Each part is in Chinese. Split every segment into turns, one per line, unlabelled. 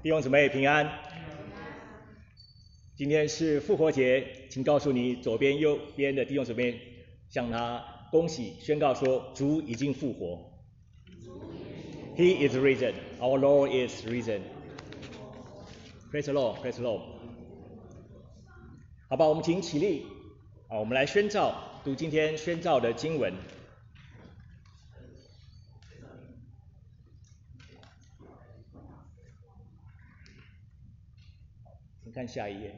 弟兄姊妹平安。今天是复活节，请告诉你左边、右边的弟兄姊妹，向他恭喜宣告说：主已经复活。He is risen. Our Lord is risen. Praise the Lord. Praise the Lord. 好吧，我们请起立。我们来宣召，读今天宣召的经文。请看下一页。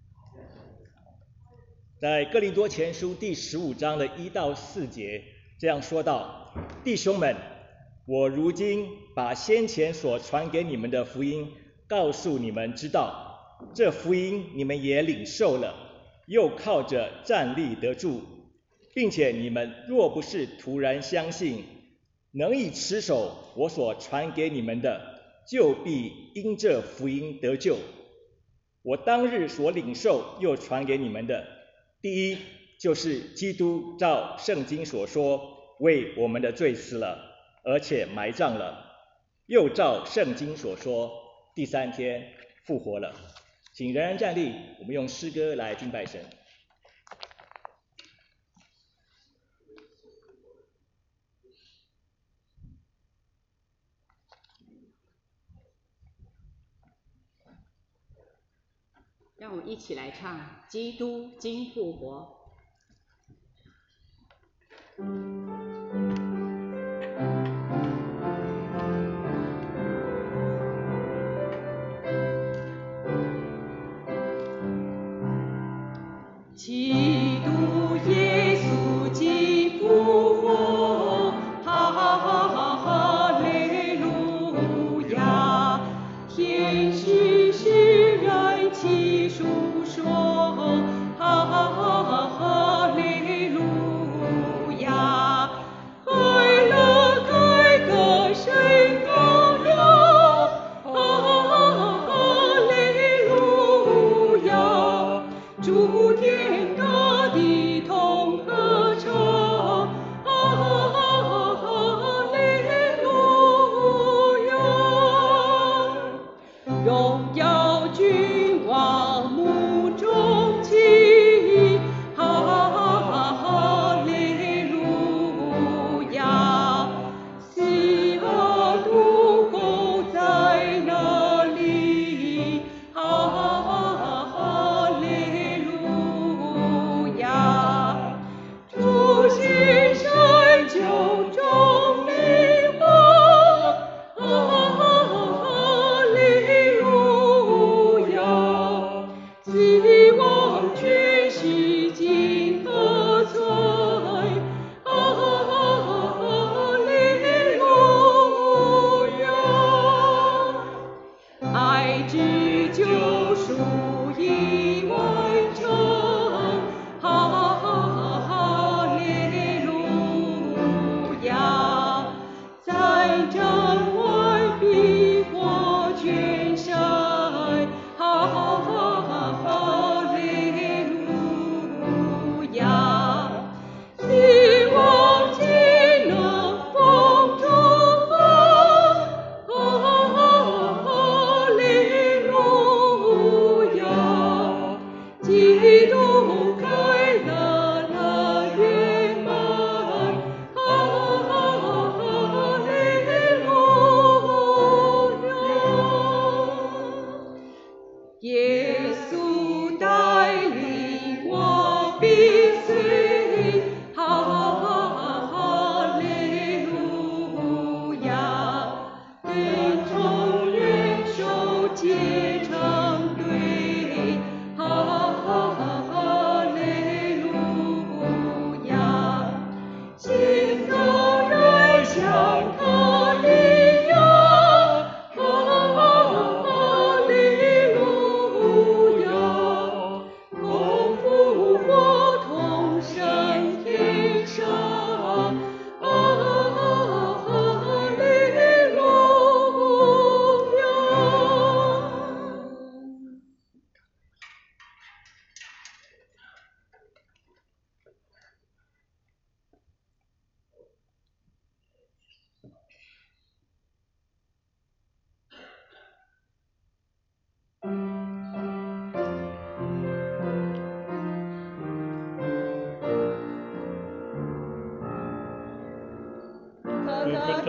在哥林多前书第15章的1到4节，这样说道：弟兄们，我如今把先前所传给你们的福音告诉你们知道，这福音你们也领受了，又靠着站立得住，并且你们若不是突然相信，能以持守我所传给你们的，就必因这福音得救。我当日所领受又传给你们的，第一就是基督照圣经所说，为我们的罪死了，而且埋葬了，又照圣经所说，第3天复活了。请仍然站立，我们用诗歌来敬拜神。
让我们一起来唱《基督今复活》。基督耶稣今复活，哈利路亚！天使释然其述说，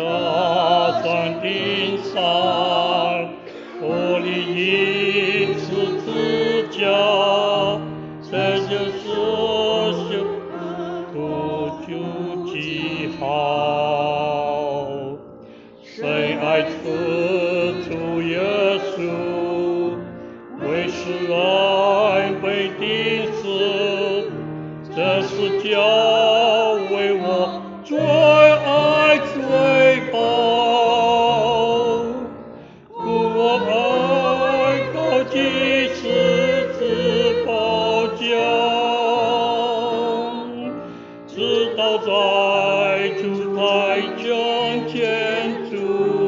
打算钉上，我的一次之家，这就是修不住记号。谁爱此主耶稣，为是爱被钉死，这是叫为我最爱最宝。故我爱高举十字宝剑，直到在主台将见主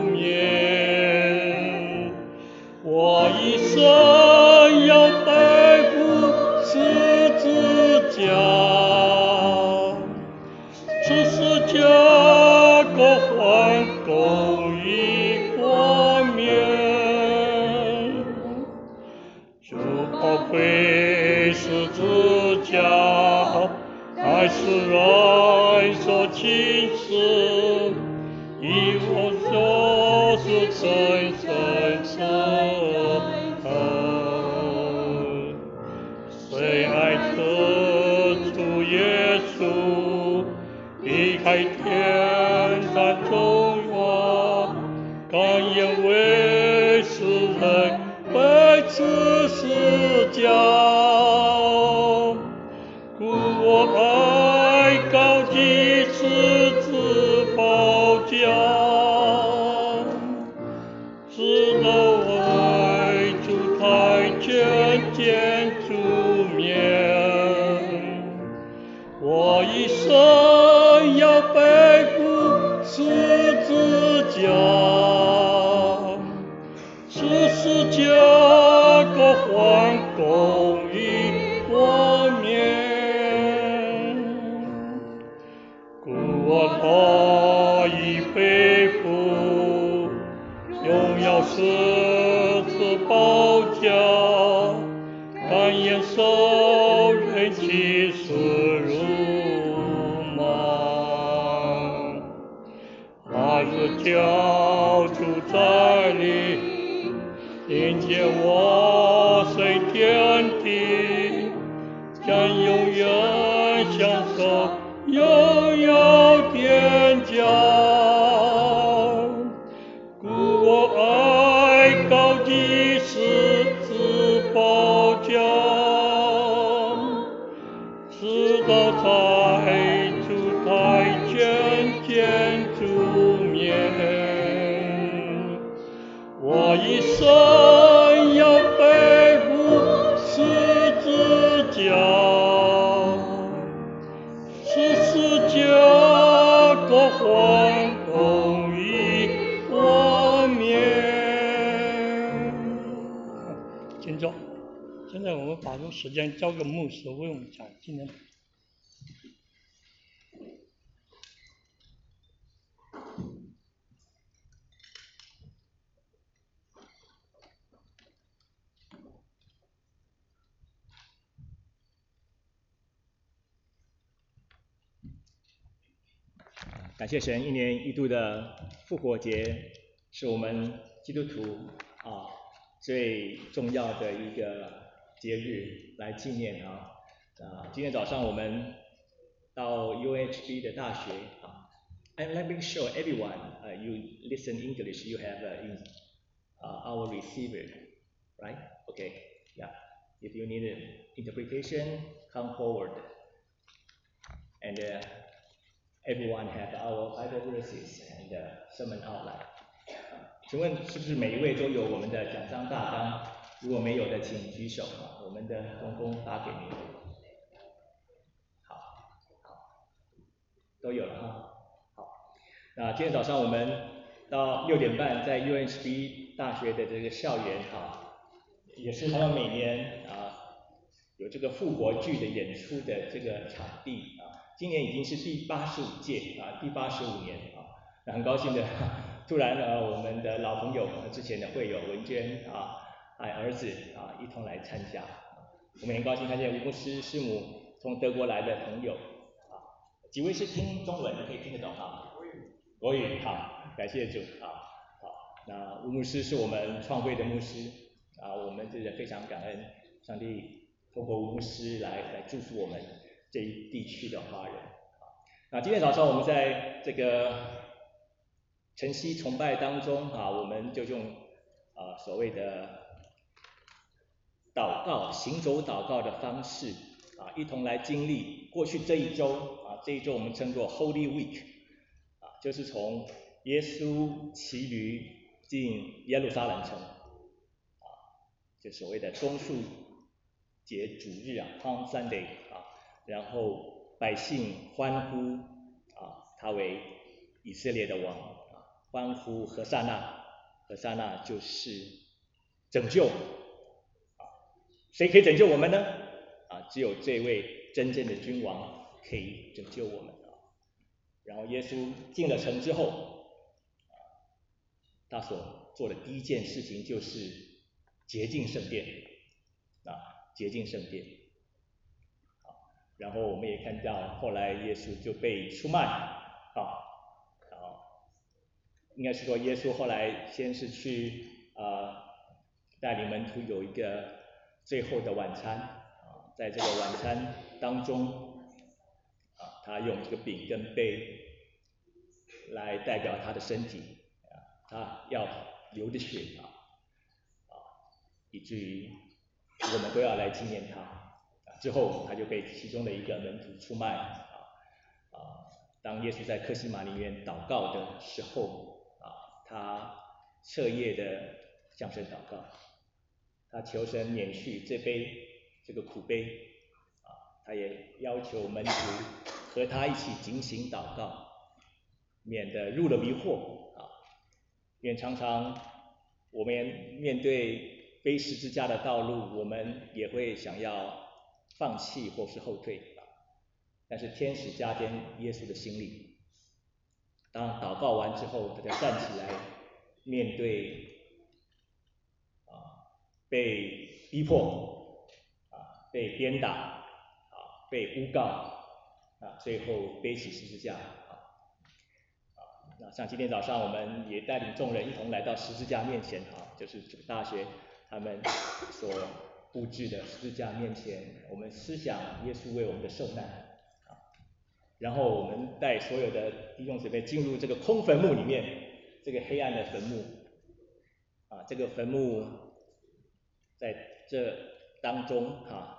面，我一生要背负十字架，十字架各换公义冠冕，主宝贵十字架，爱是人所亲视，以我所是深深深恨。谁爱此主耶稣，离开天山中原，甘愿为世人背此十架。故我爱高举十字宝剑，直到为主台见主面，我一生要背负十字架，十字架各换公义冠冕。故我乐意背负荣耀十字宝架，甘愿受人欺世辱骂。那日教主再临，迎接我升天地，将永远享受荣耀天家。故我爱高举十字宝剑，直到在主台见主面，我一生要背负十字架，十字架各换公义冠冕。请坐。现在我们把这个时间交给牧师为我们讲今天。
感谢神，一年一度的复活节是我们基督徒最重要的一个节日来纪念今天早上我们到 UHB 的大学and let me show everyone you listen English you have our receiver right okay yeah if you need an interpretation come forward and everyone have our Bible verses and sermon outline 请问是不是每一位都有我们的讲章大纲？如果没有的，请举手我们的同工发给您。好，都有了好，那今天早上我们到6点半在 UHB 大学的这个校园也是他们每年有这个复活剧的演出的这个场地今年已经是第85届第85年那很高兴的。突然我们的老朋友之前的会友文娟儿子一同来参加，我们很高兴看见吴牧师师母从德国来的朋友几位是听中文的可以听得懂国语好感谢主好，那吴牧师是我们创会的牧师我们真的非常感恩上帝透过吴牧师来祝福我们这一地区的华人。那今天早上我们在这个晨曦崇拜当中我们就用所谓的祷告、行走祷告的方式一同来经历过去这一周这一周我们称作 Holy Week 就是从耶稣骑驴进耶路撒冷城就所谓的棕树节主日Palm Sunday 然后百姓欢呼他为以色列的王欢呼和散那，和散那就是拯救谁可以拯救我们呢只有这位真正的君王可以拯救我们然后耶稣进了城之后他所做的第一件事情就是洁净圣殿洁净圣殿然后我们也看到后来耶稣就被出卖应该是说耶稣后来先是去带领门徒有一个最后的晚餐在这个晚餐当中他用这个饼跟杯来代表他的身体他要流的血以至于我们都要来纪念他之后他就被其中的一个门徒出卖当耶稣在客西马尼园祷告的时候他彻夜的向神祷告，他求神免去这个苦杯他也要求门徒和他一起警醒祷告，免得入了迷惑因为常常我们面对背十字架的道路，我们也会想要放弃或是后退但是天使加添耶稣的心力，当祷告完之后，他就站起来面对被逼迫被鞭打被诬告最后背起十字架那像今天早上我们也带领众人一同来到十字架面前就是这个大学他们所布置的十字架面前，我们思想耶稣为我们的受难然后我们带所有的弟兄姊妹进入这个空坟墓里面，这个黑暗的坟墓这个坟墓在这当中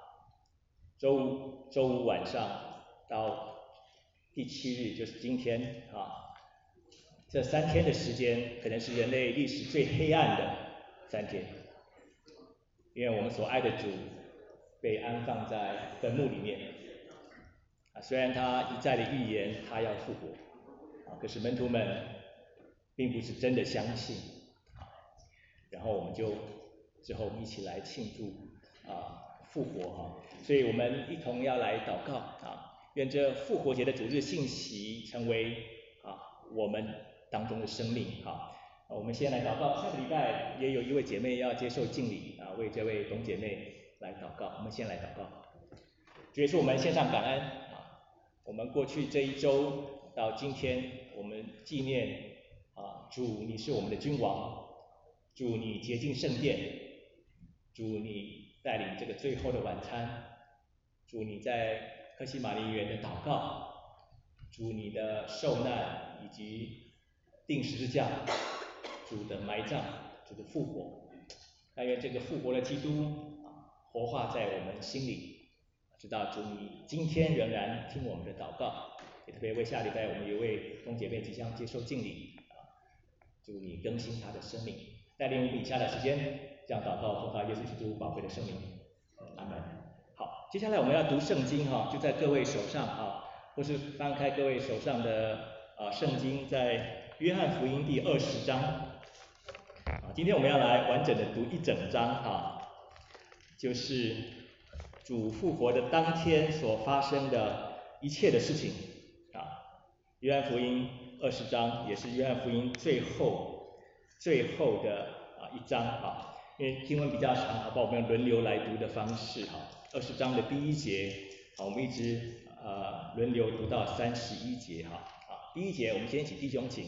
周五晚上到第7日就是今天这3天的时间可能是人类历史最黑暗的3天，因为我们所爱的主被安放在坟墓里面虽然他一再的预言他要复活可是门徒们并不是真的相信然后我们就之后一起来庆祝复活所以我们一同要来祷告愿这复活节的主日信息成为我们当中的生命我们先来祷告，下个礼拜也有一位姐妹要接受敬礼为这位董姐妹来祷告，我们先来祷告。主耶稣，我们献上感恩我们过去这一周到今天，我们纪念主你是我们的君王，主你洁净圣殿，主你带领这个最后的晚餐，主你在客西马尼园的祷告，主你的受难以及钉十字架，主的埋葬，主的复活，但愿这个复活的基督活化在我们心里，知道主你今天仍然听我们的祷告，也特别为下礼拜我们有位兄姐妹即将接受敬礼主你更新他的生命，带领我们以下的时间这样祷告奉靠耶稣基督宝贵的圣名，阿门。好，接下来我们要读圣经就在各位手上或是翻开各位手上的圣经，在约翰福音第20章今天我们要来完整的读一整章就是主复活的当天所发生的一切的事情约翰福音20章也是约翰福音最后的一章因为经文比较长我们用轮流来读的方式20章的第1节我们一直轮流读到31节第1节我们先请弟兄请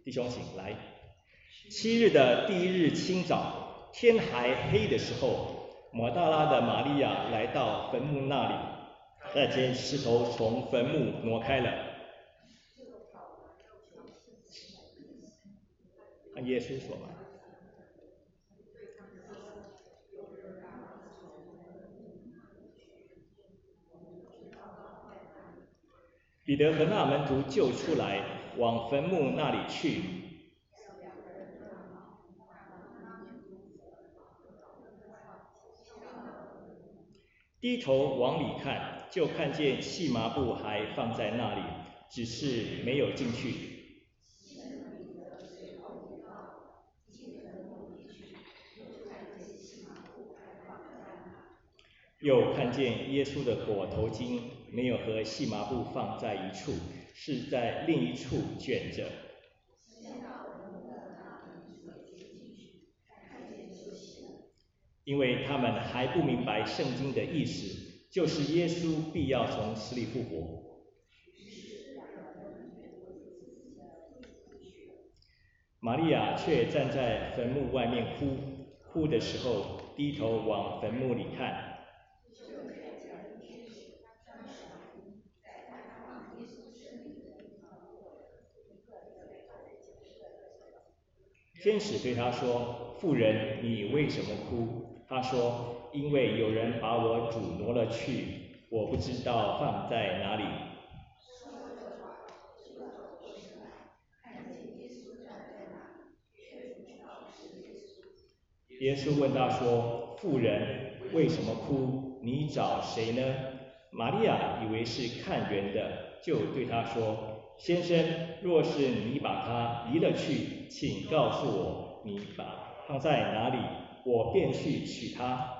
弟兄醒来。7日的第1日清早，天还黑的时候，抹大拉的玛利亚来到坟墓那里，看见石头从坟墓挪开了。按耶稣说嘛。彼得和那门徒就出来，往坟墓那里去。低头往里看，就看见细麻布还放在那里，只是没有进去。又看见耶稣的裹头巾没有和细麻布放在一处，是在另一处卷着。因为他们还不明白圣经的意思，就是耶稣必要从死里复活。玛利亚却站在坟墓外面哭的时候，低头往坟墓里看。天使对他说：“妇人，你为什么哭？”他说：“因为有人把我主挪了去，我不知道放在哪里。”耶稣问他说：“妇人，为什么哭？你找谁呢？”玛利亚以为是看园的，就对他说：“先生，若是你把他离了去，请告诉我，你把放在哪里，我便去取他。”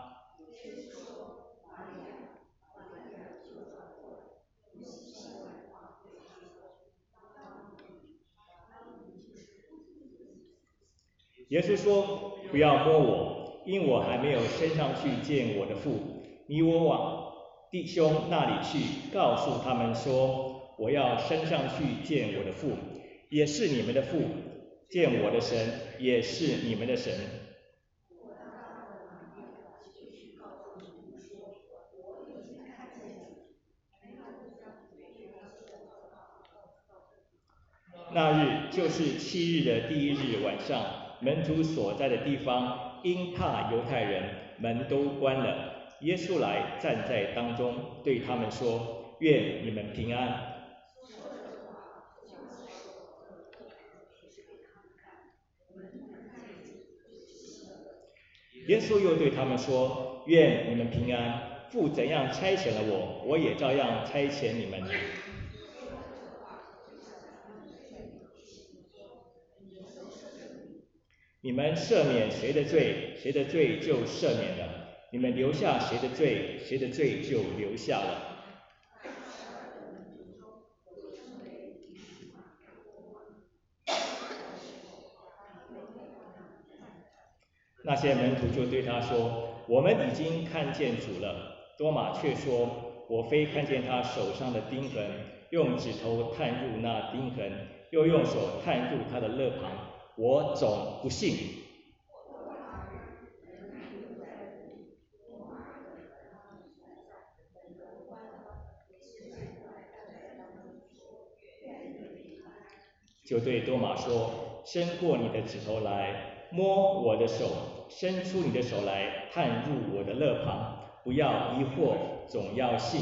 耶稣说：“不要摸我，因我还没有升上去见我的父。你我往弟兄那里去，告诉他们说，我要升上去见我的父，也是你们的父；见我的神，也是你们的神。”那日就是7日的第1日晚上，门徒所在的地方，因怕犹太人，门都关了。耶稣来站在当中，对他们说：“愿你们平安。”耶稣又对他们说：“愿你们平安。父怎样差遣了我，我也照样差遣你们。”你们赦免谁的罪，谁的罪就赦免了；你们留下谁的罪，谁的罪就留下了。那些门徒就对他说：“我们已经看见主了。”多马却说：“我非看见他手上的钉痕，用指头探入那钉痕，又用手探入他的肋旁，我总不信。”就对多马说：“伸过你的指头来，摸我的手，伸出你的手来，探入我的肋旁，不要疑惑，总要信。”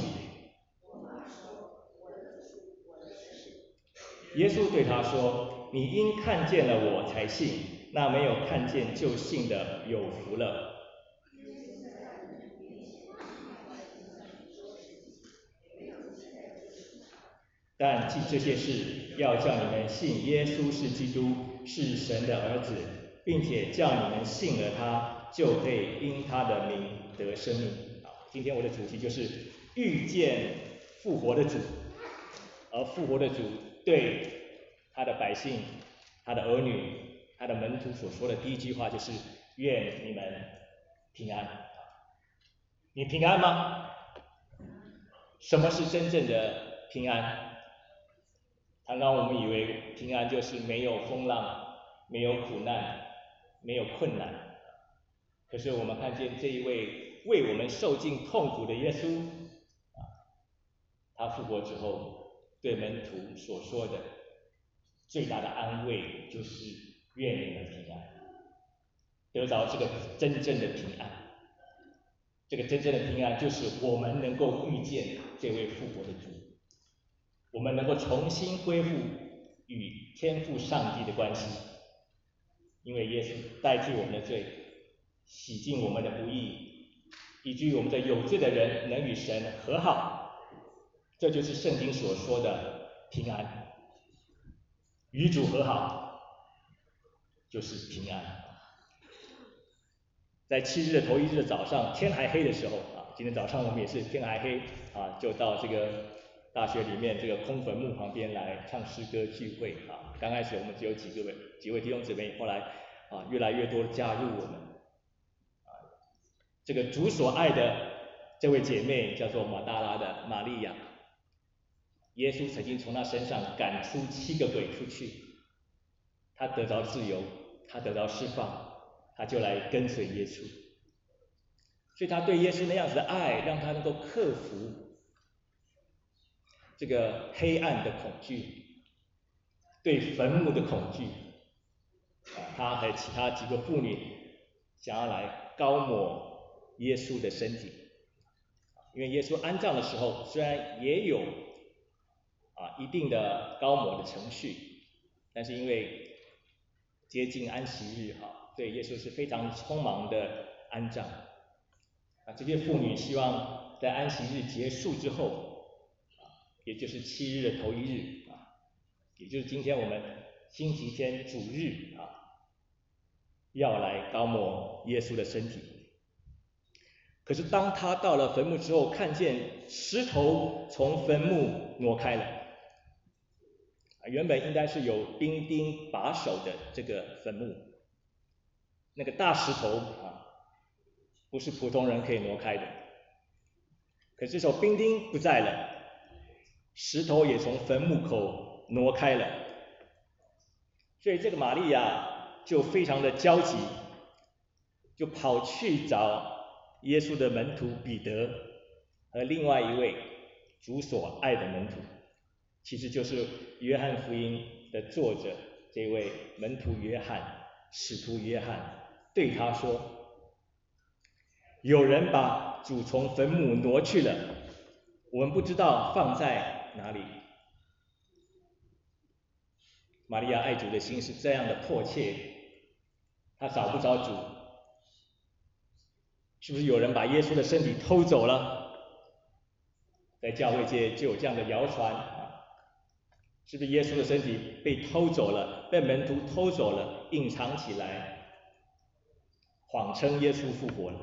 耶稣对他说：“你因看见了我才信，那没有看见就信的有福了。”但记这些事，要叫你们信耶稣是基督，是神的儿子，并且叫你们信了他，就可以因他的名得生命。今天我的主题就是遇见复活的主，而复活的主对他的百姓、他的儿女、他的门徒所说的第一句话就是愿你们平安。你平安吗？什么是真正的平安？ 常常我们以为平安就是没有风浪、没有苦难、没有困难，可是我们看见这一位为我们受尽痛苦的耶稣，他复活之后对门徒所说的最大的安慰就是愿你们平安，得着这个真正的平安。这个真正的平安就是我们能够遇见这位复活的主，我们能够重新恢复与天父上帝的关系，因为耶稣代替我们的罪，洗净我们的不义，以至于我们这有罪的人能与神和好。这就是圣经所说的平安，与主和好就是平安。在7日的头一日的早上，天还黑的时候今天早上我们也是天还黑就到这个大学里面这个空坟墓旁边来唱诗歌聚会刚开始我们只有几位弟兄姊妹，后来越来越多加入我们这个主所爱的这位姐妹叫做马大拉的玛利亚，耶稣曾经从她身上赶出7个鬼出去，她得着自由，她得着释放，她就来跟随耶稣。所以她对耶稣那样子的爱，让她能够克服这个黑暗的恐惧，对坟墓的恐惧她和其他几个妇女想要来膏抹耶稣的身体，因为耶稣安葬的时候虽然也有一定的膏抹的程序，但是因为接近安息日所以耶稣是非常匆忙的安葬这些妇女希望在安息日结束之后也就是7日的头一日也就是今天我们星期天主日要来膏抹耶稣的身体。可是当他到了坟墓之后，看见石头从坟墓挪开了原本应该是有兵丁把守的这个坟墓，那个大石头不是普通人可以挪开的。可是这时候兵丁不在了，石头也从坟墓口挪开了，所以这个玛利亚就非常的焦急，就跑去找耶稣的门徒彼得和另外一位主所爱的门徒，其实就是约翰福音的作者这位门徒约翰，使徒约翰，对他说，有人把主从坟墓挪去了，我们不知道放在哪里。玛利亚爱主的心是这样的迫切，她找不着主，是不是有人把耶稣的身体偷走了？在教会界就有这样的谣传是不是耶稣的身体被偷走了，被门徒偷走了，隐藏起来，谎称耶稣复活了？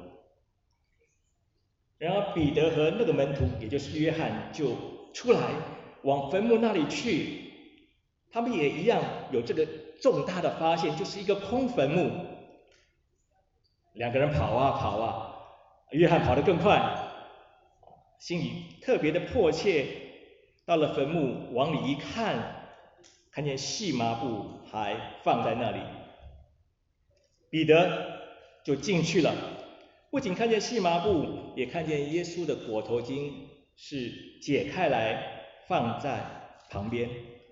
然而彼得和那个门徒也就是约翰就出来往坟墓那里去，他们也一样有这个重大的发现，就是一个空坟墓。两个人跑啊，约翰跑得更快，心里特别的迫切，到了坟墓往里一看，看见细麻布还放在那里，彼得就进去了，不仅看见细麻布，也看见耶稣的裹头巾是解开来放在旁边。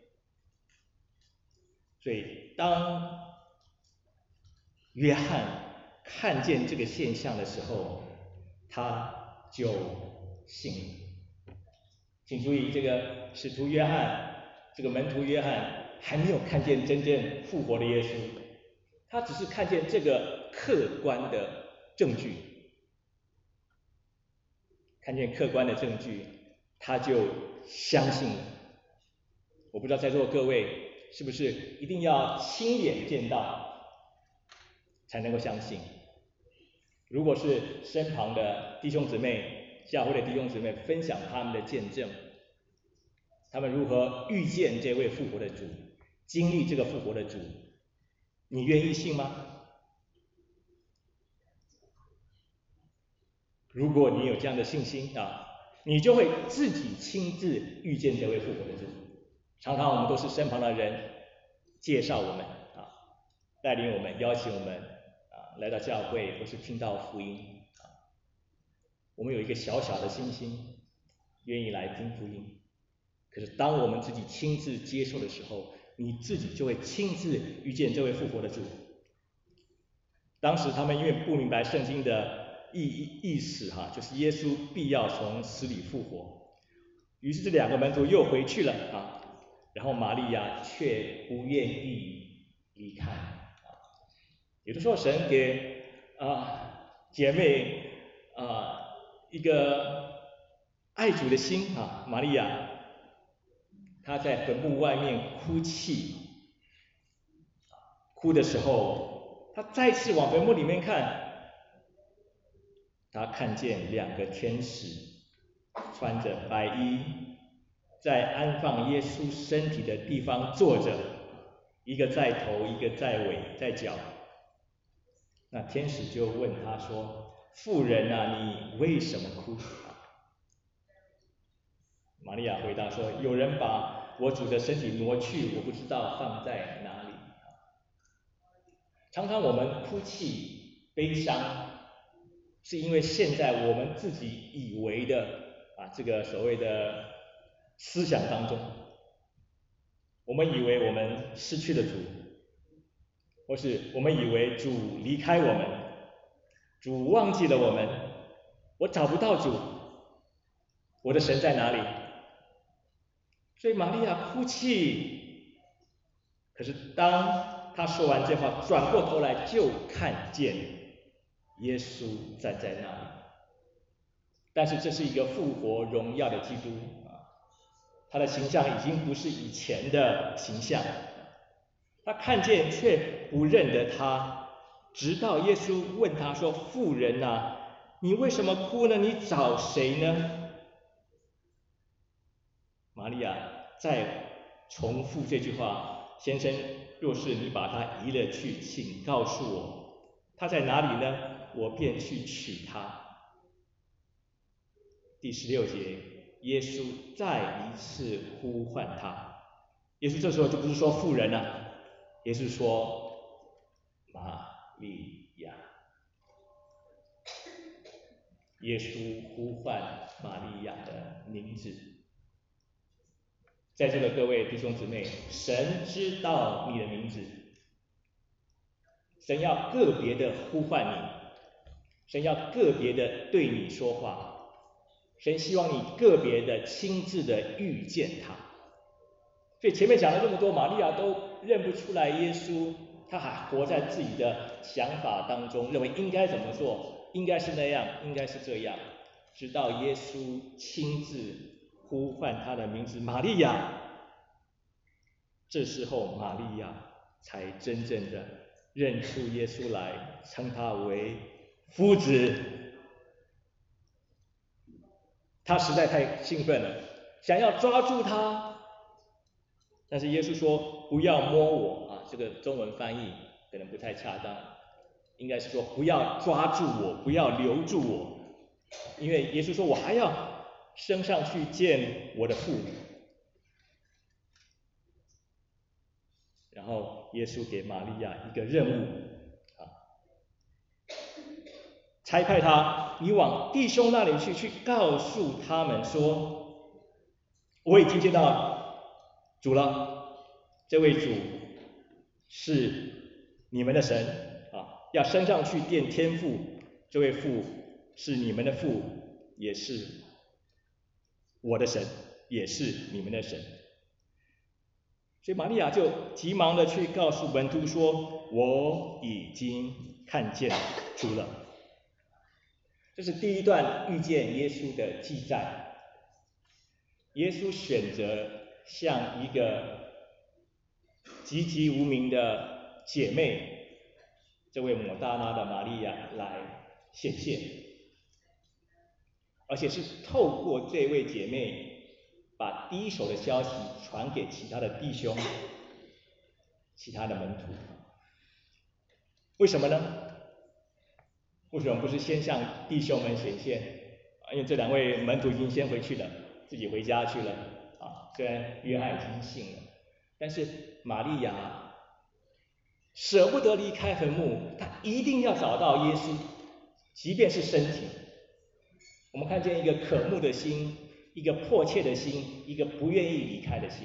所以当约翰看见这个现象的时候，他就信了。请注意，这个使徒约翰，这个门徒约翰还没有看见真正复活的耶稣，他只是看见这个客观的证据，看见客观的证据，他就相信了。我不知道在座各位是不是一定要亲眼见到才能够相信？如果是身旁的弟兄姊妹、教会的弟兄姊妹分享他们的见证，他们如何遇见这位复活的主，经历这个复活的主，你愿意信吗？如果你有这样的信心你就会自己亲自遇见这位复活的主。 常常我们都是身旁的人介绍我们带领我们，邀请我们来到教会或是听到福音我们有一个小小的信心，愿意来听福音。可是当我们自己亲自接受的时候，你自己就会亲自遇见这位复活的主。当时他们因为不明白圣经的意思就是耶稣必要从死里复活，于是这2个门徒又回去了然后玛利亚却不愿意离开有的时候神给姐妹一个爱主的心玛利亚她在坟墓外面哭泣，哭的时候她再次往坟墓里面看，她看见2个天使穿着白衣在安放耶稣身体的地方坐着，一个在头，一个在尾，在脚。那天使就问他说：妇人你为什么哭？玛利亚回答说：有人把我主的身体挪去，我不知道放在哪里。常常我们哭泣悲伤，是因为现在我们自己以为的这个所谓的思想当中，我们以为我们失去了主，或是我们以为主离开我们，主忘记了我们，我找不到主，我的神在哪里？所以玛利亚哭泣，可是当她说完这话，转过头来就看见耶稣站在那里。但是这是一个复活荣耀的基督他的形象已经不是以前的形象，他看见却不认得他，直到耶稣问他说：妇人你为什么哭呢？你找谁呢？玛利亚再重复这句话：先生，若是你把他移了去，请告诉我，他在哪里呢？我便去取他。第16节，耶稣再一次呼唤他。耶稣这时候就不是说妇人耶稣说玛利亚。耶稣呼唤玛利亚的名字。在座的各位弟兄姊妹，神知道你的名字，神要个别的呼唤你，神要个别的对你说话，神希望你个别的亲自的遇见他。所以前面讲了这么多，玛利亚都认不出来耶稣，他还活在自己的想法当中，认为应该怎么做，应该是那样，应该是这样，直到耶稣亲自呼唤他的名字玛利亚，这时候玛利亚才真正的认出耶稣来，称他为夫子。他实在太兴奋了，想要抓住他，但是耶稣说不要摸我这个中文翻译可能不太恰当，应该是说不要抓住我，不要留住我，因为耶稣说我还要升上去见我的父。然后耶稣给玛利亚一个任务差派他，你往弟兄那里去告诉他们说，我已经见到主了，这位主是你们的神要升上去见天父，这位父是你们的父，也是我的神，也是你们的神。所以玛利亚就急忙的去告诉门徒说，我已经看见主了。这是第一段遇见耶稣的记载。耶稣选择向一个籍籍无名的姐妹，这位抹大拉的玛利亚来显现，而且是透过这位姐妹把第一手的消息传给其他的弟兄、其他的门徒。为什么呢？为什么不是先向弟兄们显现因为这2位门徒已经先回去了，自己回家去了虽然约翰已经信了，但是玛利亚舍不得离开坟墓，她一定要找到耶稣，即便是身体。我们看见一个渴慕的心，一个迫切的心，一个不愿意离开的心。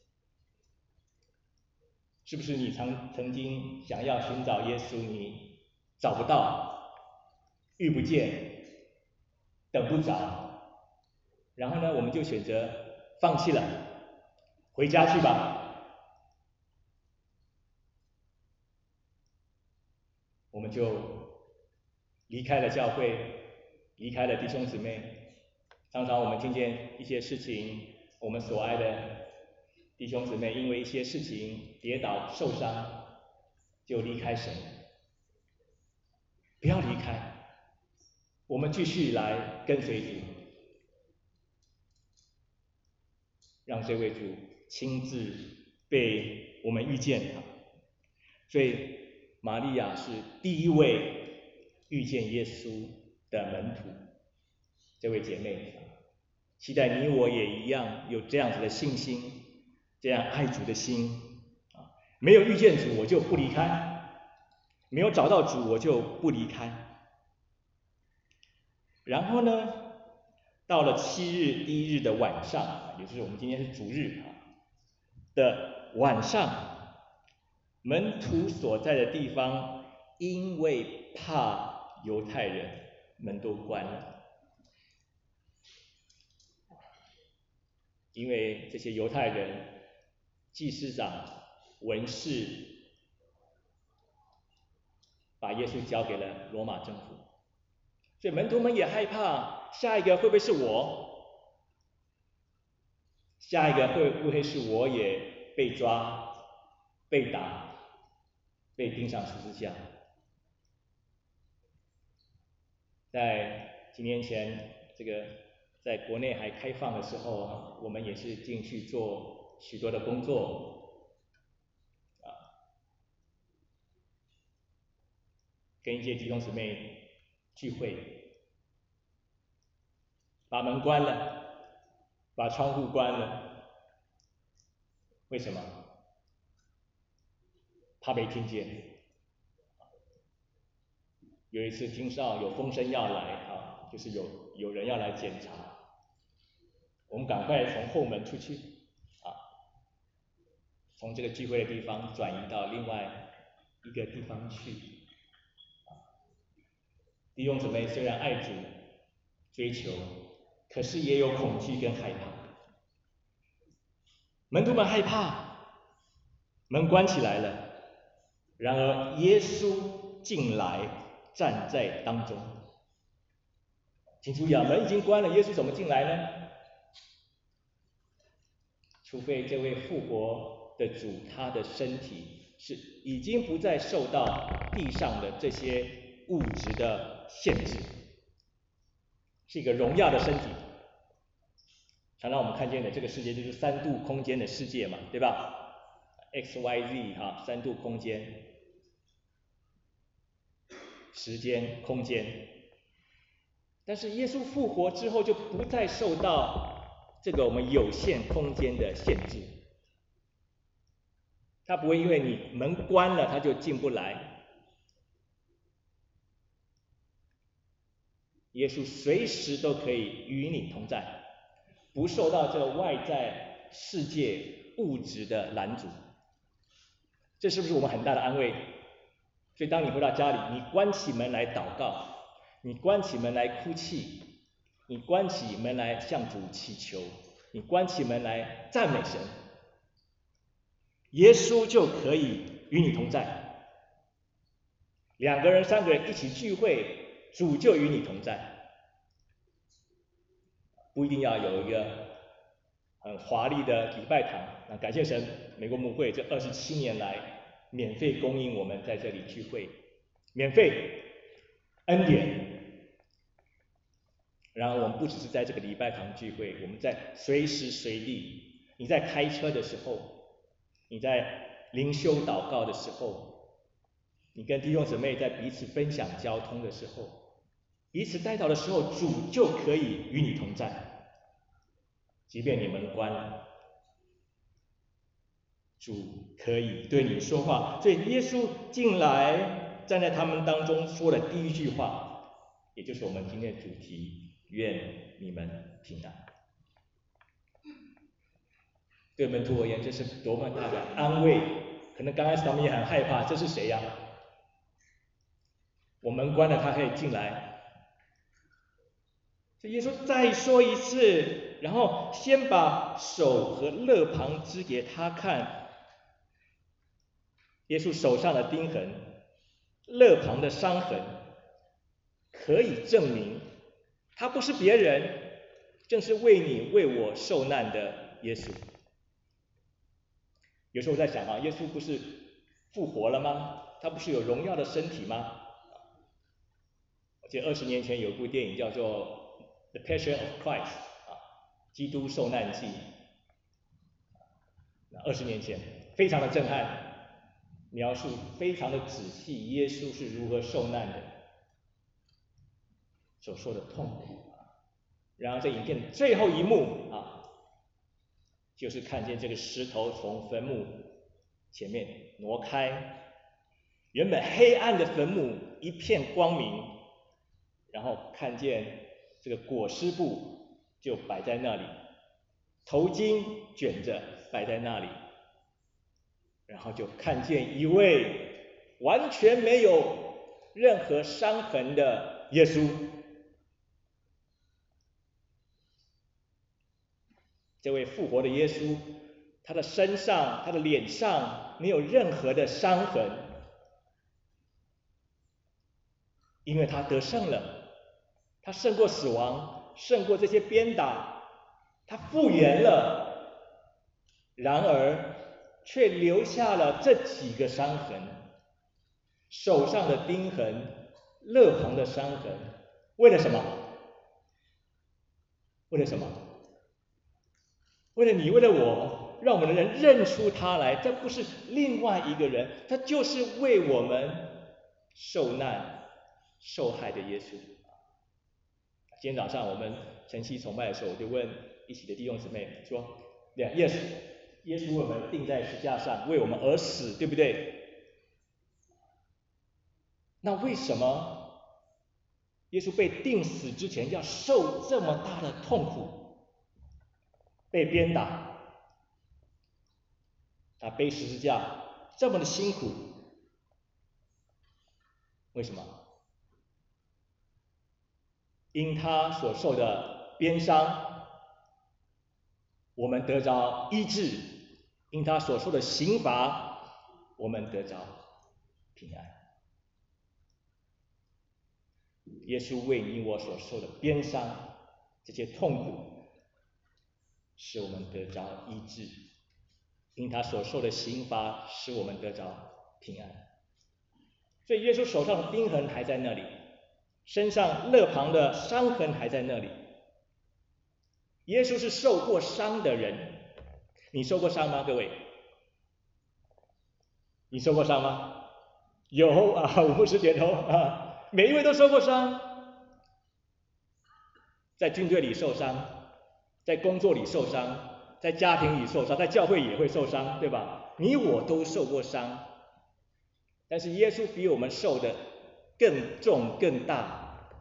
是不是你曾经想要寻找耶稣，你找不到，遇不见，等不着，然后呢，我们就选择放弃了，回家去吧。我们就离开了教会，离开了弟兄姊妹。常常我们听见一些事情，我们所爱的弟兄姊妹因为一些事情跌倒受伤，就离开神。不要离开，我们继续来跟随主，让这位主亲自被我们遇见他。所以玛利亚是第一位遇见耶稣的门徒。这位姐妹，期待你我也一样有这样子的信心，这样爱主的心。没有遇见主我就不离开，没有找到主我就不离开。然后呢，到了7日第1日的晚上，也就是我们今天是主日的晚上，门徒所在的地方因为怕犹太人，门都关了。因为这些犹太人、祭司长、文士把耶稣交给了罗马政府，所以门徒们也害怕，下一个会不会是我？下一个会不会是我也被抓、被打、被钉上十字架？在几年前，这个在国内还开放的时候，我们也是进去做许多的工作，跟一些弟兄姊妹聚会，把门关了，把窗户关了，为什么？怕被听见。有一次听到有风声要来就是有人要来检查，我们赶快从后门出去从这个聚会的地方转移到另外一个地方去。弟兄姊妹虽然爱主追求，可是也有恐惧跟害怕。门徒们害怕，门关起来了，然而耶稣进来站在当中。请注意门已经关了，耶稣怎么进来呢？除非这位复活的主，他的身体是已经不再受到地上的这些物质的限制，是一个荣耀的身体。常常我们看见的这个世界就是3度空间的世界嘛，对吧 ？XYZ 3度空间，时间、空间。但是耶稣复活之后，就不再受到这个我们有限空间的限制。他不会因为你门关了，他就进不来。耶稣随时都可以与你同在，不受到这外在世界物质的拦阻。这是不是我们很大的安慰？所以当你回到家里，你关起门来祷告，你关起门来哭泣，你关起门来向主祈求，你关起门来赞美神，耶稣就可以与你同在。2个人、3个人一起聚会，主就与你同在。不一定要有一个很华丽的礼拜堂，感谢神，美国牧会这27年来免费供应我们在这里聚会，免费恩典。然后我们不只是在这个礼拜堂聚会，我们在随时随地，你在开车的时候，你在灵修祷告的时候，你跟弟兄姊妹在彼此分享交通的时候，彼此代祷的时候，主就可以与你同在。即便你门关了， 主可以对你说话。所以耶稣进来站在他们当中说的第一句话，也就是我们今天的主题：愿你们平安。对门徒而言，这是多么大的安慰！可能刚开始他们也很害怕，这是谁呀？我门关了，他可以进来。所以耶稣再说一次，然后先把手和肋旁指给他看。耶稣手上的钉痕、肋旁的伤痕，可以证明他不是别人，正是为你为我受难的耶稣。有时候我在想啊，耶稣不是复活了吗？他不是有荣耀的身体吗？我记得20年前有一部电影叫做《The Passion of Christ》基督受难记。20年前非常的震撼，描述非常的仔细，耶稣是如何受难的，所受的痛苦。然而这影片最后一幕就是看见这个石头从坟墓前面挪开，原本黑暗的坟墓一片光明，然后看见这个裹尸布就摆在那里，头巾卷着摆在那里，然后就看见一位完全没有任何伤痕的耶稣。这位复活的耶稣，他的身上、他的脸上没有任何的伤痕，因为他得胜了，他胜过死亡，胜过这些鞭打，他复原了，然而却留下了这几个伤痕：手上的钉痕、肋旁的伤痕。为了什么？为了什么？为了你，为了我，让我们的人认出他来，这不是另外一个人，他就是为我们受难受害的耶稣。今天早上我们晨曦崇拜的时候，我就问一起的弟兄姊妹说：耶稣为我们钉在十字架上，为我们而死，对不对？那为什么耶稣被钉死之前要受这么大的痛苦？被鞭打，他背十字架这么的辛苦，为什么？因他所受的鞭伤，我们得着医治；因他所受的刑罚，我们得着平安。耶稣为你我所受的鞭伤，这些痛苦，使我们得着医治；因他所受的刑罚，使我们得着平安。所以耶稣手上的钉痕还在那里，身上肋旁的伤痕还在那里。耶稣是受过伤的人，你受过伤吗？各位，你受过伤吗？有啊，吴牧师点头啊，每一位都受过伤，在军队里受伤，在工作里受伤，在家庭里受伤，在教会也会受伤，对吧？你我都受过伤，但是耶稣比我们受的更重更大。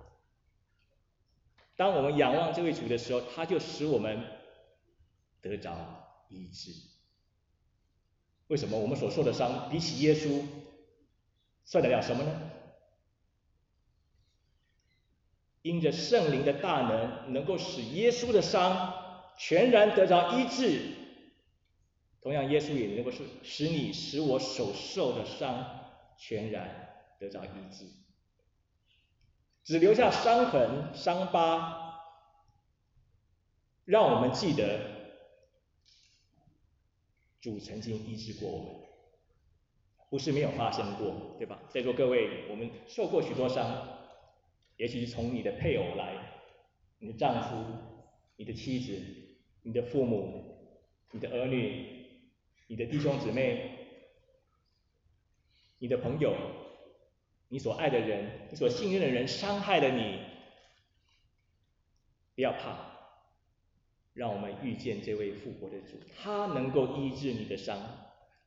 当我们仰望这位主的时候，他就使我们得着医治。为什么我们所受的伤比起耶稣算得了什么呢？因着圣灵的大能够使耶稣的伤全然得着医治，同样耶稣也能够使我所受的伤全然得着医治。只留下伤痕伤疤，让我们记得主曾经医治过我们，不是没有发生过，对吧？在座各位，我们受过许多伤，也许是从你的配偶来，你的丈夫、你的妻子、你的父母、你的儿女、你的弟兄姊妹、你的朋友、你所爱的人、你所信任的人伤害了你，不要怕，让我们遇见这位复活的主，他能够医治你的伤，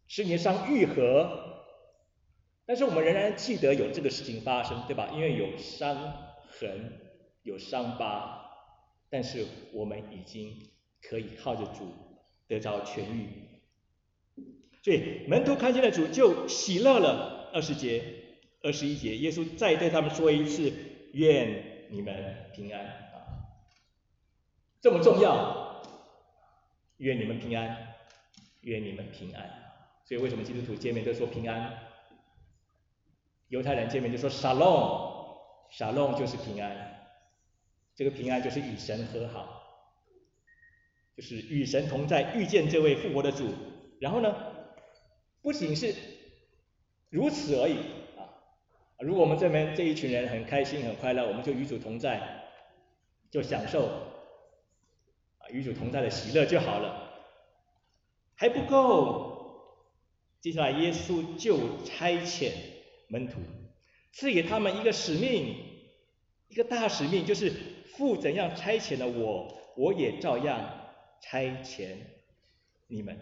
使你的伤愈合。但是我们仍然记得有这个事情发生，对吧？因为有伤痕，有伤疤，但是我们已经可以靠着主得着痊愈。所以门徒看见了主就喜乐了。20节、21节，耶稣再对他们说一次：愿你们平安啊！这么重要，愿你们平安，愿你们平安。所以为什么基督徒见面都说平安？犹太人见面就说 Shalom，Shalom 就是平安。这个平安就是与神和好，就是与神同在，遇见这位复活的主。然后呢，不仅是如此而已啊！如果我们这一群人很开心很快乐，我们就与主同在，就享受与主同在的喜乐就好了，还不够。接下来耶稣就差遣门徒，赐给他们一个使命，一个大使命，就是父怎样差遣了我，我也照样差遣你们。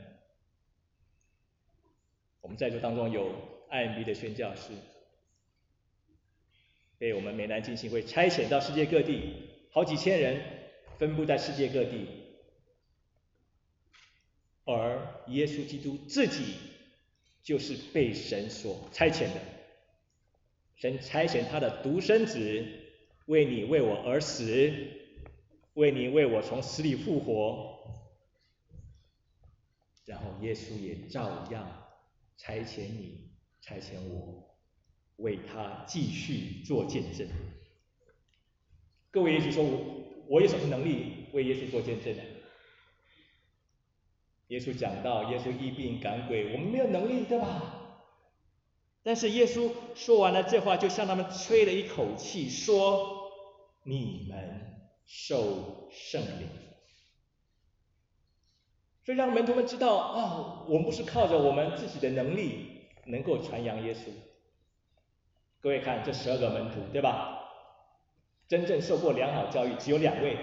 我们在座当中有 IMB 的宣教师，被我们美南浸信会差遣到世界各地，好几千人分布在世界各地。而耶稣基督自己就是被神所差遣的，神差遣他的独生子，为你为我而死，为你为我从死里复活，然后耶稣也照样差遣你，差遣我，为他继续做见证。各位也许说，我有什么能力为耶稣做见证呢？耶稣讲到耶稣医病赶鬼，我们没有能力，对吧？但是耶稣说完了这话，就向他们吹了一口气，说：你们受圣灵。所以让门徒们知道，我们不是靠着我们自己的能力能够传扬耶稣。各位看这12个门徒，对吧？真正受过良好教育只有2位，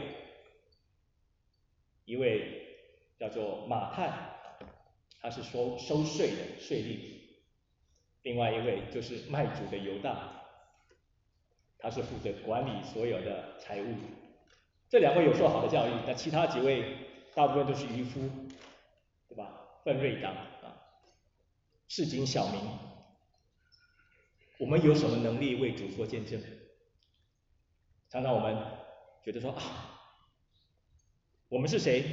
一位叫做马太，他是收税的税吏；另外一位就是卖主的犹大，他是负责管理所有的财务。这2位有受好的教育，那其他几位大部分都是渔夫，对吧？奋锐党市井小民。我们有什么能力为主做见证？常常我们觉得说我们是谁？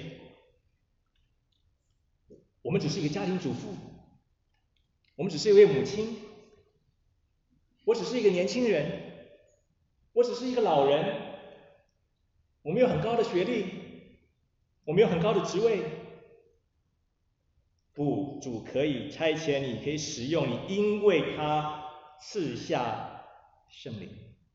我们只是一个家庭主妇，我们只是一位母亲，我只是一个年轻人，我只是一个老人，我没有很高的学历，我没有很高的职位。不，主可以差遣你，可以使用你，因为他赐下圣灵，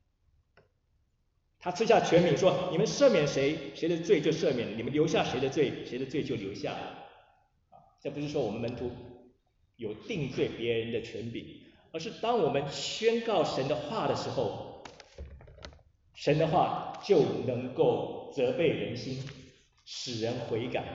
他赐下权柄，说你们赦免谁，谁的罪就赦免了；你们留下谁的罪，谁的罪就留下了。这不是说我们门徒有定罪别人的权柄，而是当我们宣告神的话的时候，神的话就能够责备人心，使人悔改。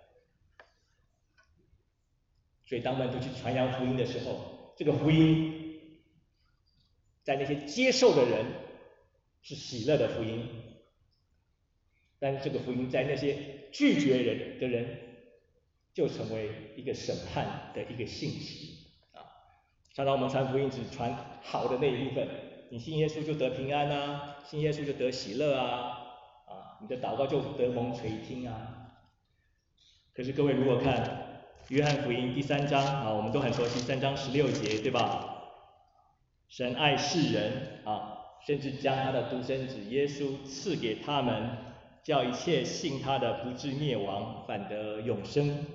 所以当门徒去传扬福音的时候，这个福音在那些接受的人是喜乐的福音，但是这个福音在那些拒绝人的人就成为一个审判的一个信息常常我们传福音只传好的那一部分，你信耶稣就得平安啊，信耶稣就得喜乐你的祷告就得蒙垂听可是各位如果看约翰福音第3章我们都很熟悉3章16节，对吧？神爱世人甚至将他的独生子耶稣赐给他们，叫一切信他的不至灭亡，反得永生。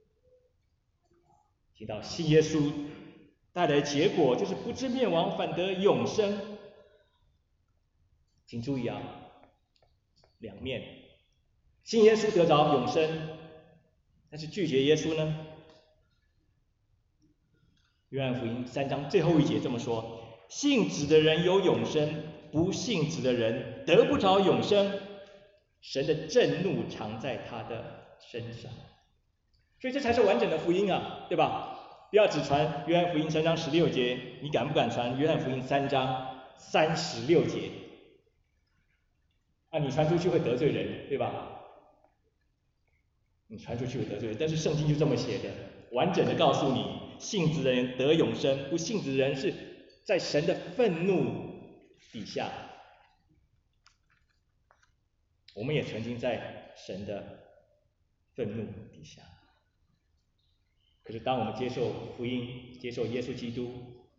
听到信耶稣带来的结果就是不至灭亡，反得永生。请注意两面，信耶稣得着永生，但是拒绝耶稣呢？约翰福音3章最后一节这么说：信子的人有永生，不信子的人得不着永生，神的震怒常在他的身上。所以这才是完整的福音对吧？ 不要只传约翰福音3章16节，你敢不敢传约翰福音3章36节？你传出去会得罪人，对吧？你传出去会得罪人，但是圣经就这么写的，完整的告诉你，信子的人得永生，不信子的人是在神的愤怒底下。我们也曾经在神的愤怒底下，可是当我们接受福音，接受耶稣基督，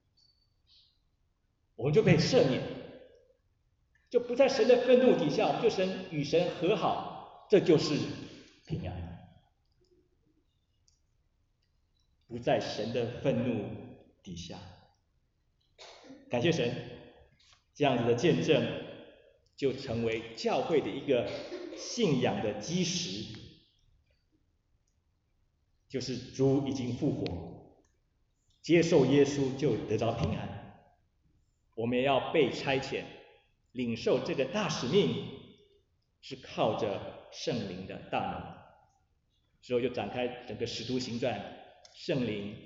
我们就被赦免，就不在神的愤怒底下，我们就与神和好，这就是平安。不在神的愤怒底下，感谢神，这样子的见证就成为教会的一个信仰的基石，就是主已经复活，接受耶稣就得着平安。我们也要被差遣，领受这个大使命，是靠着圣灵的大能。之后就展开整个使徒行传，圣灵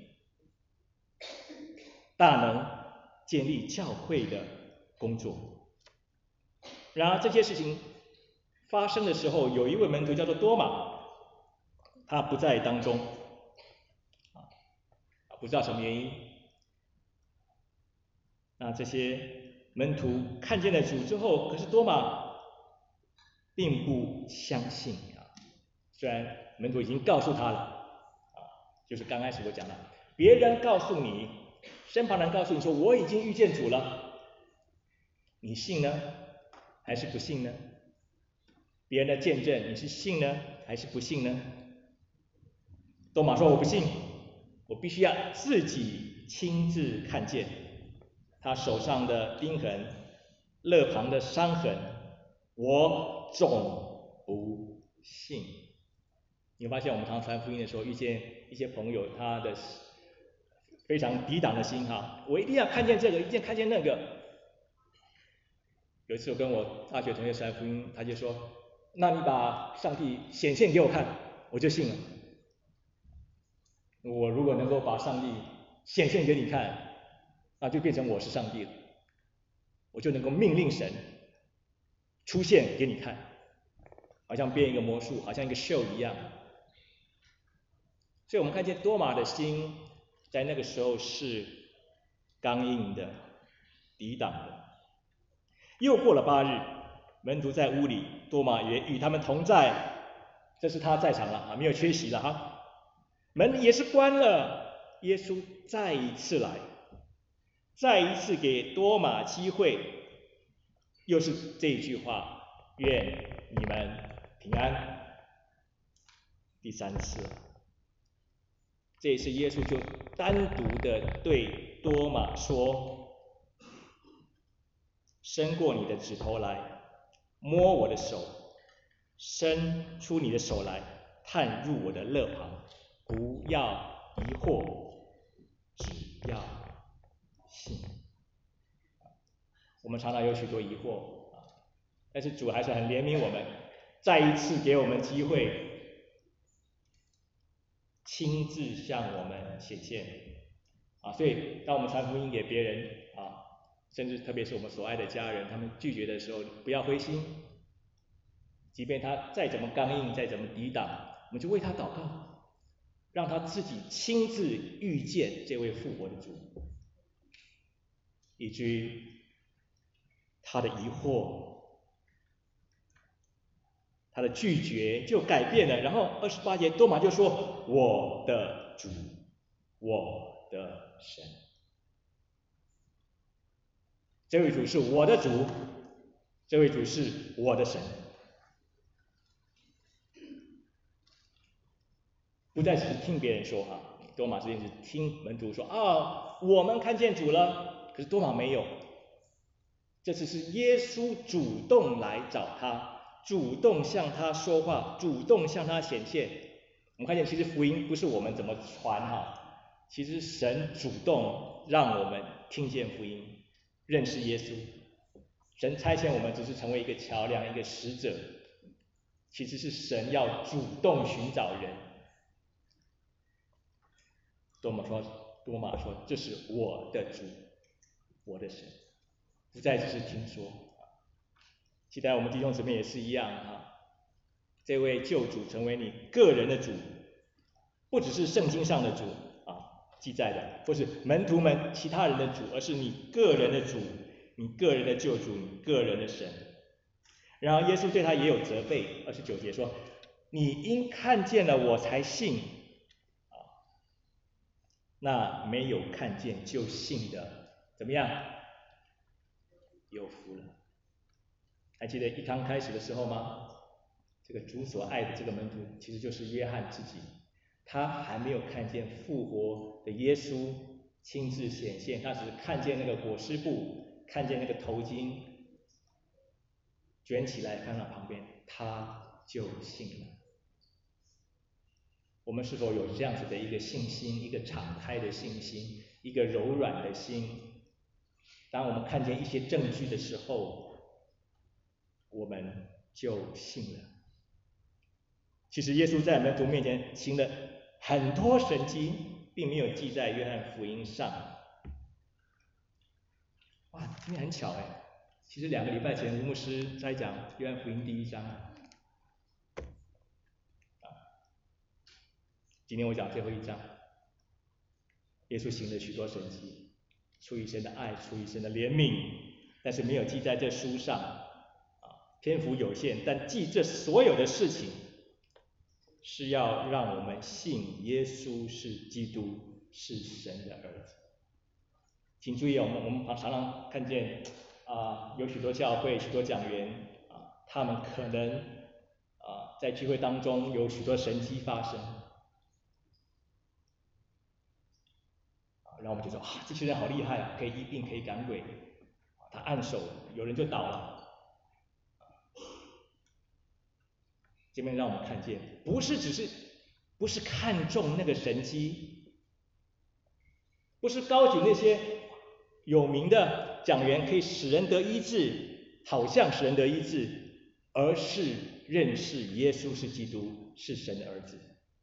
大能建立教会的工作。然而这些事情发生的时候，有一位门徒叫做多马，他不在当中，不知道什么原因。那这些门徒看见了主之后，可是多马并不相信虽然门徒已经告诉他了就是刚开始我讲了，别人告诉你，身旁人告诉你说我已经遇见主了，你信呢还是不信呢？别人的见证你是信呢还是不信呢？多马说我不信，我必须要自己亲自看见他手上的钉痕，肋旁的伤痕，我总不信。你会发现我们常常传福音的时候，遇见一些朋友，他的非常抵挡的心我一定要看见这个，一定要看见那个。有一次我跟我大学同学传福音，他就说，那你把上帝显现给我看，我就信了。我如果能够把上帝显现给你看，那就变成我是上帝了，我就能够命令神出现给你看，好像变一个魔术，好像一个秀一样。所以我们看见多马的心在那个时候是刚硬的、抵挡的。又过了8日，门徒在屋里，多马也与他们同在，这是他在场了没有缺席了门也是关了，耶稣再一次来，再一次给多马机会，又是这一句话，愿你们平安。第3次了，这一次耶稣就单独的对多马说，伸过你的指头来，摸我的手，伸出你的手来，探入我的肋旁，不要疑惑，只要信。我们常常有许多疑惑但是主还是很怜悯我们，再一次给我们机会，亲自向我们显现所以当我们传福音给别人甚至特别是我们所爱的家人，他们拒绝的时候，不要灰心，即便他再怎么刚硬，再怎么抵挡，我们就为他祷告，让他自己亲自遇见这位复活的主，以至于他的疑惑，他的拒绝就改变了。然后28节多马就说，我的主，我的神。这位主是我的主，这位主是我的神，不再只是听别人说多马之前是听门徒说我们看见主了，可是多马没有。这次是耶稣主动来找他，主动向他说话，主动向他显现。我们看见其实福音不是我们怎么传其实神主动让我们听见福音，认识耶稣。神差遣我们只是成为一个桥梁，一个使者，其实是神要主动寻找人。多马说多马说：“这是我的主，我的神。”不再只是听说。期待我们弟兄姊妹也是一样啊，这位救主成为你个人的主，不只是圣经上的主记载的，或是门徒们其他人的主，而是你个人的主，你个人的救主，你个人的神。然而耶稣对他也有责备，29节说：“你因看见了我才信那没有看见就信的，怎么样？有福了。”还记得一刚开始的时候吗？这个主所爱的这个门徒，其实就是约翰自己。他还没有看见复活的耶稣亲自显现，他只是看见那个裹尸布，看见那个头巾卷起来放到旁边，他就信了。我们是否有这样子的一个信心，一个敞开的信心，一个柔软的心？当我们看见一些证据的时候，我们就信了。其实耶稣在门徒面前行了很多神迹，并没有记在约翰福音上。哇，今天很巧哎！其实2个礼拜前吴牧师在讲约翰福音第1章，今天我讲最后一章。耶稣行了许多神迹，出于神的爱，出于神的怜悯，但是没有记在这书上篇幅有限，但记这所有的事情，是要让我们信耶稣是基督，是神的儿子。请注意我们常常看见有许多教会、许多讲员他们可能在聚会当中有许多神迹发生，然后我们就说这些人好厉害可以医病，可以赶鬼，他按手有人就倒了。这边让我们看见，不是看重那个神迹，不是高举那些有名的讲员可以使人得医治，好像使人得医治，而是认识耶稣是基督，是神的儿子。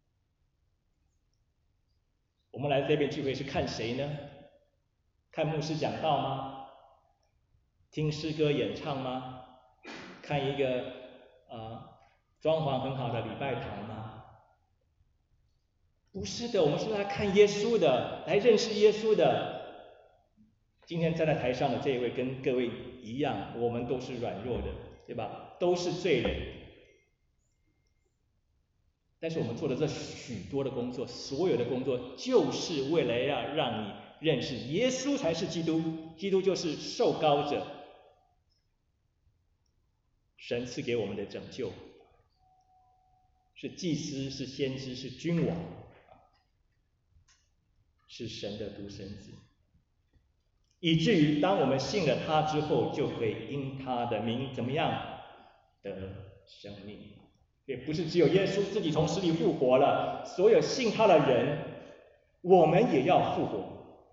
我们来这边聚会是看谁呢？看牧师讲道吗？听诗歌演唱吗？看一个装潢很好的礼拜堂吗？不是的，我们是来看耶稣的，来认识耶稣的。今天站在台上的这一位跟各位一样，我们都是软弱的，对吧？都是罪人。但是我们做的这许多的工作，所有的工作，就是为了要让你认识耶稣才是基督，基督就是受膏者，神赐给我们的拯救，是祭司，是先知，是君王，是神的独生子，以至于当我们信了他之后，就可以因他的名怎么样得生命。也不是只有耶稣自己从死里复活了，所有信他的人，我们也要复活。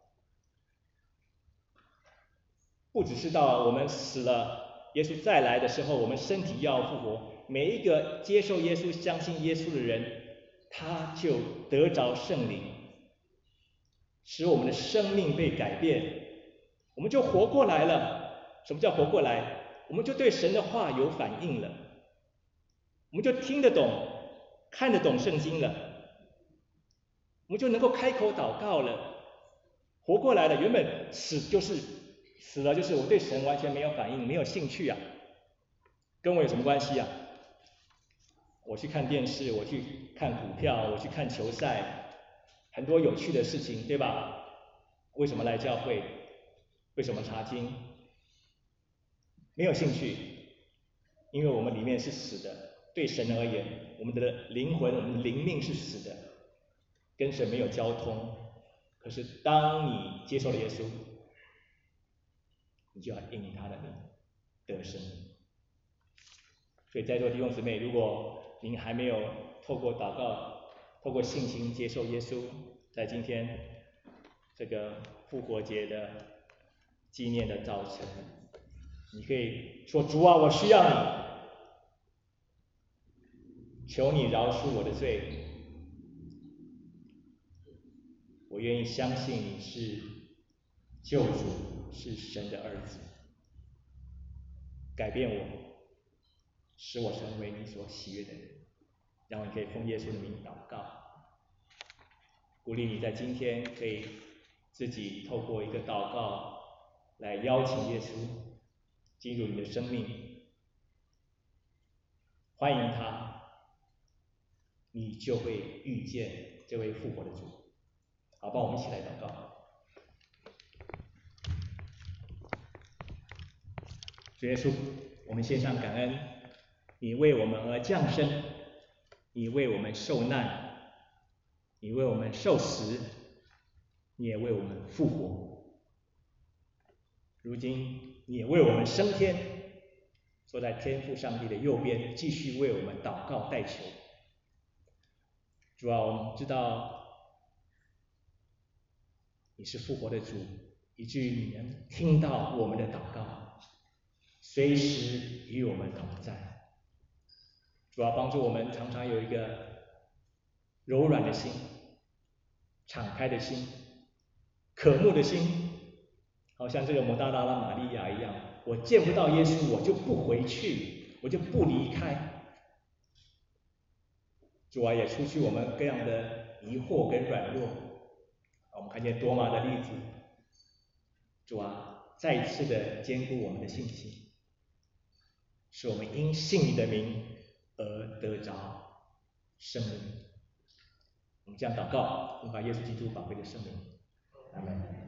不只是到我们死了，耶稣再来的时候，我们身体要复活。每一个接受耶稣、相信耶稣的人，他就得着圣灵，使我们的生命被改变，我们就活过来了。什么叫活过来？我们就对神的话有反应了，我们就听得懂、看得懂圣经了，我们就能够开口祷告了，活过来了。原本死了，就是我对神完全没有反应，没有兴趣跟我有什么关系我去看电视，我去看股票，我去看球赛，很多有趣的事情，对吧？为什么来教会？为什么查经？没有兴趣，因为我们里面是死的。对神而言，我们的灵魂、我们的灵命是死的，跟神没有交通。可是当你接受了耶稣，你就要应他的名得生命。所以在座弟兄姊妹，如果您还没有透过祷告、透过信心接受耶稣，在今天这个复活节的纪念的早晨，你可以说：主啊，我需要你，求你饶恕我的罪， 我愿意相信你是救主，是神的儿子，改变我，使我成为你所喜悦的人。让我可以奉耶稣的名祷告，鼓励你在今天可以自己透过一个祷告来邀请耶稣进入你的生命，欢迎他，你就会遇见这位复活的主。好，帮我们一起来祷告。主耶稣，我们献上感恩，你为我们而降生，你为我们受难，你为我们受死，你也为我们复活。如今你也为我们升天，坐在天父上帝的右边，继续为我们祷告代求。主啊，我们知道你是复活的主，以至于你能听到我们的祷告，随时与我们同在。主啊，帮助我们常常有一个柔软的心，敞开的心，渴慕的心，好像这个抹大拉的玛利亚一样，我见不到耶稣，我就不回去，我就不离开。主啊，也除去我们各样的疑惑跟软弱。我们看见多玛的例子，主啊，再一次的坚固我们的信心，使我们因信你的名而得着生命。我们这样祷告，奉靠耶稣基督宝贵的圣名，阿们。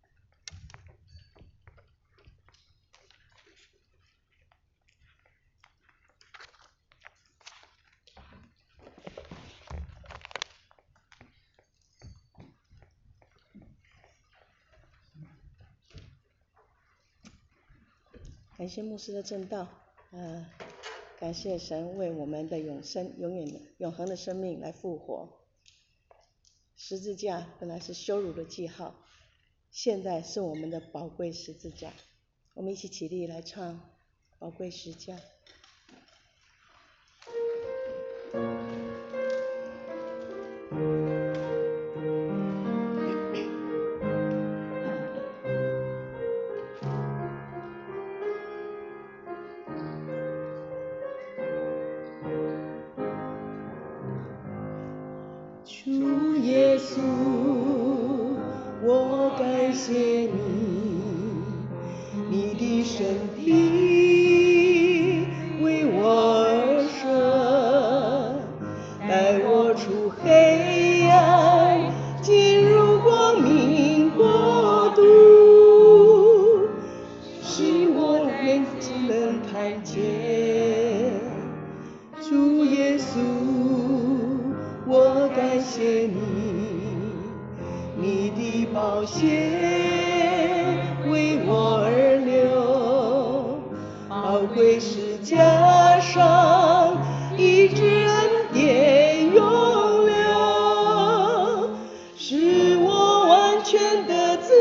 感谢牧师的正道，感谢神为我们的永生、永恒的生命来复活。十字架本来是羞辱的记号，现在是我们的宝贵十字架。我们一起起立来唱《宝贵十字架》。
主耶稣，我感谢你，你的身体为我而舍，带我出黑暗，进入光明国度，使我眼睛能看见。主耶稣，我感谢你，你的宝血为我而流，宝贵十字架上医治恩典永留，使我完全的自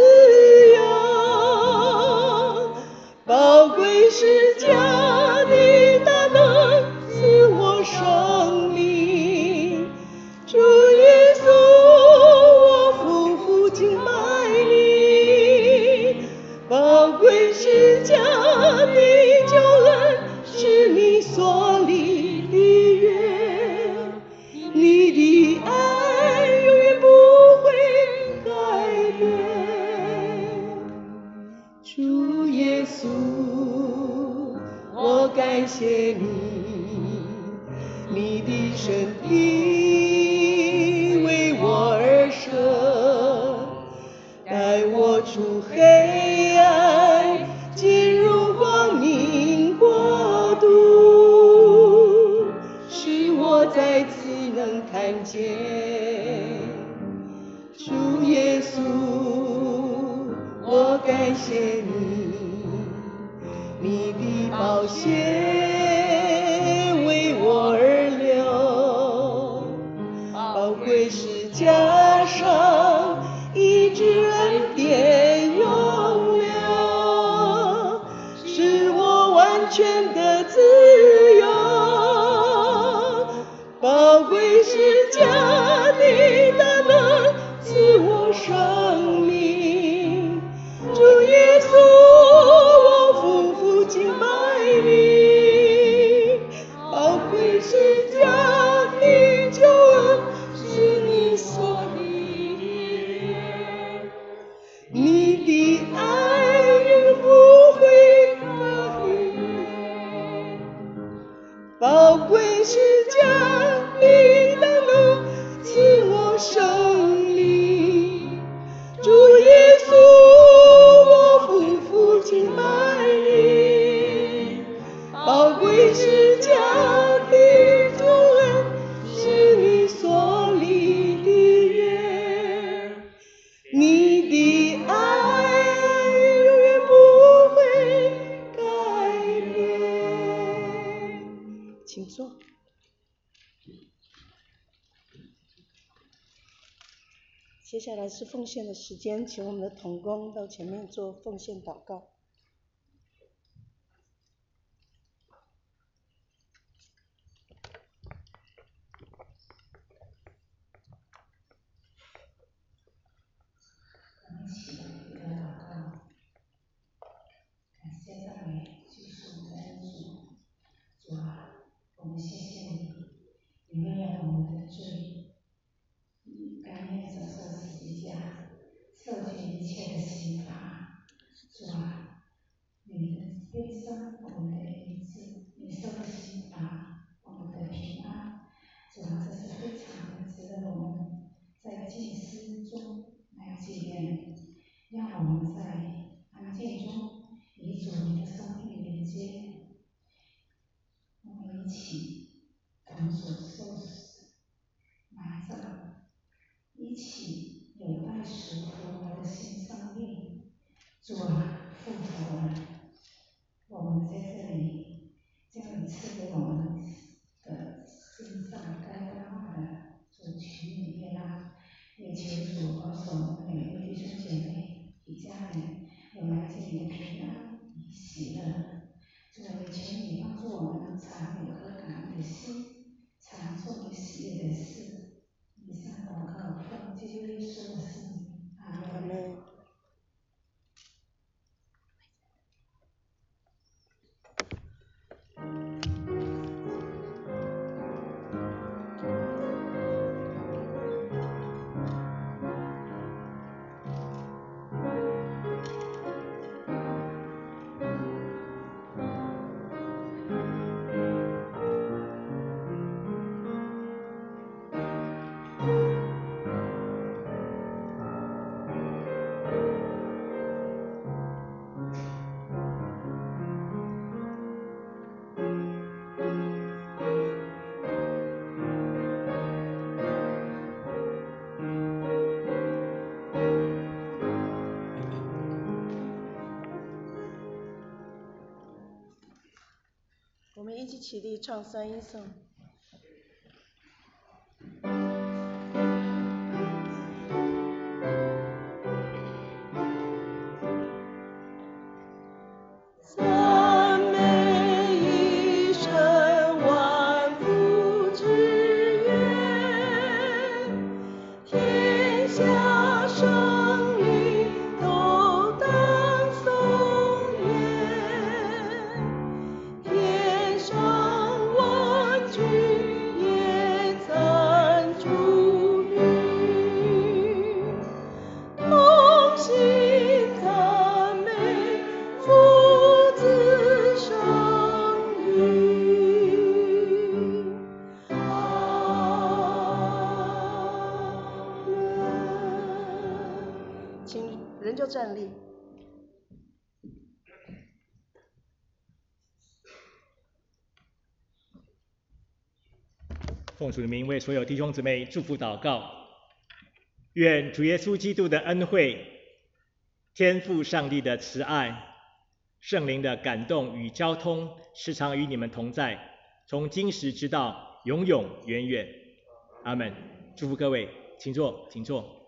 由。宝贵十字架的大能赐我生命。主耶稣，我夫妇敬拜你，宝贵十字架的救恩是你所立的约，你的爱永远不会改变。主耶稣，我感谢你，你的身体为我而舍，带我出黑暗，进入光明国度，使我再次能看见。主耶稣，我感谢你，你的宝血为我而流，宝贵十字架上医治恩典永留，使我完全的自由。宝贵十字架的大能赐我生命。主耶稣，我夫妇敬拜你，宝贵是家的救恩，是你所立的，你的爱永不会改变，宝贵是家你的路赐我生命。主耶稣，我夫妇敬拜你，宝贵是家的救恩，是你所立的约，你的爱永远不会改变。请坐。接下来是奉献的时间，请我们的同工到前面做奉献祷告。
一起的一个祷告，感谢赞美就是我们的恩主。主啊，我们谢谢你，你为了我们的罪，甘愿接受十字架，受去一切的刑罚。主啊，你的悲伤，我们的医治；你受的刑罚，我们的平安。主啊，这是非常的值得我们在祭司中来纪念，让我们在安静中与主你的生命连接。我们一起同主受死、埋葬，一起有待赎复活的新生命。主啊，复活了，我们在这里将你赐给我们的身上该当纳的主取你悦纳，也求主保守我们每位弟兄姐妹与家人有来自你的平安与喜乐。主啊，也求你帮助我们常有和感恩的心，常做你喜悦的事。以上祷告奉基督耶稣的圣名，阿门。
我们一起起立唱三一颂。赞美一生万福之源，天下生灵都当颂愿，天上万军也赞主名，同心赞美父子圣灵。阿门。请人就站立。
奉主的名为所有弟兄姊妹祝福祷告，愿主耶稣基督的恩惠、天父上帝的慈爱、圣灵的感动与交通，时常与你们同在，从今时直到永永远远。阿们。祝福各位，请坐，请坐。